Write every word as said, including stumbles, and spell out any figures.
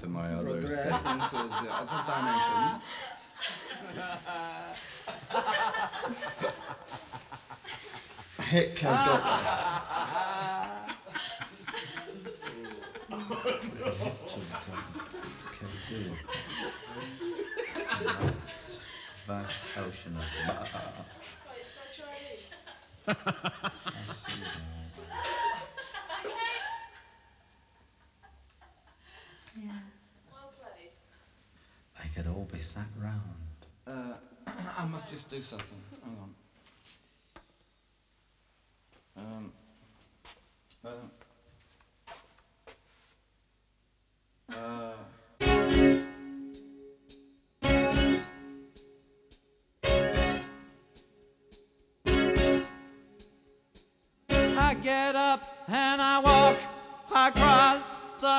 into my other progress state. into the other dimension. Heck, I got Vast ocean of ba- I see that. Yeah. They could all be sat round. Uh, I must just do something. Hang on. Um. Uh. Uh. I get up and I walk across the